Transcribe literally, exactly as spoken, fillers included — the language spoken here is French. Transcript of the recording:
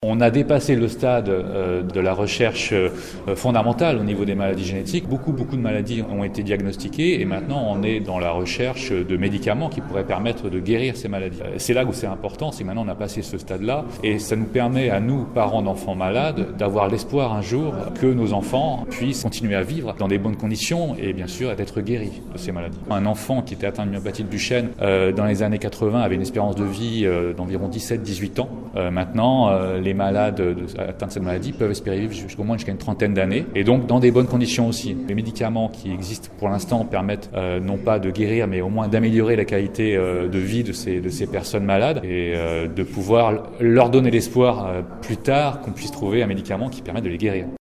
On a dépassé le stade euh, de la recherche euh, fondamentale au niveau des maladies génétiques. Beaucoup, beaucoup de maladies ont été diagnostiquées et maintenant on est dans la recherche de médicaments qui pourraient permettre de guérir ces maladies. C'est là où c'est important, c'est que maintenant on a passé ce stade-là et ça nous permet à nous, parents d'enfants malades, d'avoir l'espoir un jour que nos enfants puissent continuer à vivre dans des bonnes conditions et bien sûr d'être guéris de ces maladies. Un enfant qui était atteint de myopathie de Duchenne euh, dans les années quatre-vingts avait une espérance de vie euh, d'environ dix-sept à dix-huit ans. Euh, maintenant, euh, les Les malades atteints de cette maladie peuvent espérer vivre jusqu'au moins jusqu'à une trentaine d'années et donc dans des bonnes conditions aussi. Les médicaments qui existent pour l'instant permettent euh, non pas de guérir mais au moins d'améliorer la qualité euh, de vie de ces, de ces personnes malades et euh, de pouvoir leur donner l'espoir euh, plus tard qu'on puisse trouver un médicament qui permette de les guérir.